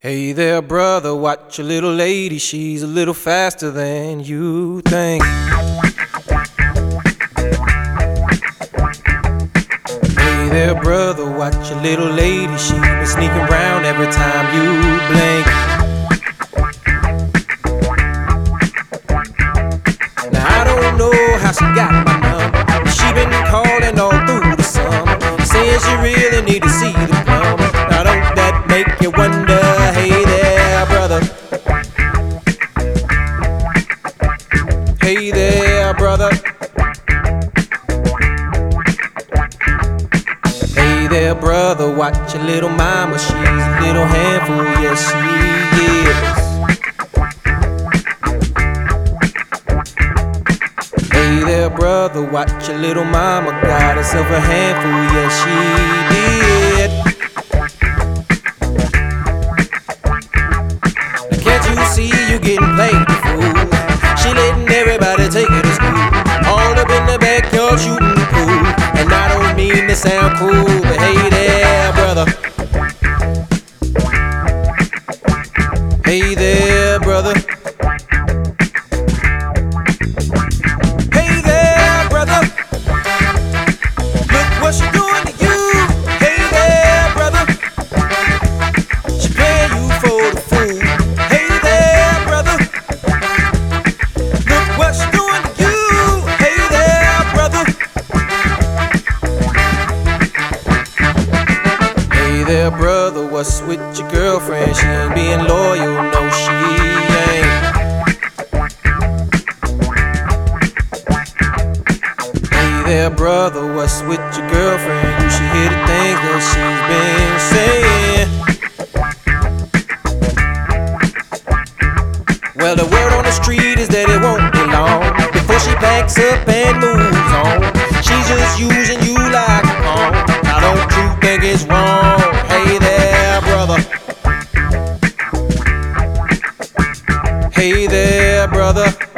Hey there, brother, watch a little lady, she's a little faster than you think. Hey there, brother, watch a little lady, she been sneaking around every time you blink. Now I don't know how she got my number, she been calling all through the summer, saying she really need to see the plumber. Now don't that make you wonder? Hey there, brother. Hey there, brother. Hey there, brother, watch your little mama, she's a little handful, yes she is. Hey there, brother, watch your little mama, got herself a handful, yes she did. See you getting played the fool. She letting everybody take her to school, all up in the backyard shooting pool. And I don't mean to sound cool, but hey there, brother. Hey there, brother. Hey there, brother. Look what she doing to you. Hey there, brother. She playing you for the fool. Hey there, brother, what's with your girlfriend? She ain't being loyal, no she ain't. Hey there, brother, what's with your girlfriend? You should hear the things that she's been saying. Well, the word on the street is that it won't be long before she packs up and moves on. She's just using you like a pawn. Now don't you think it's wrong? Hey there, brother. Hey there, brother.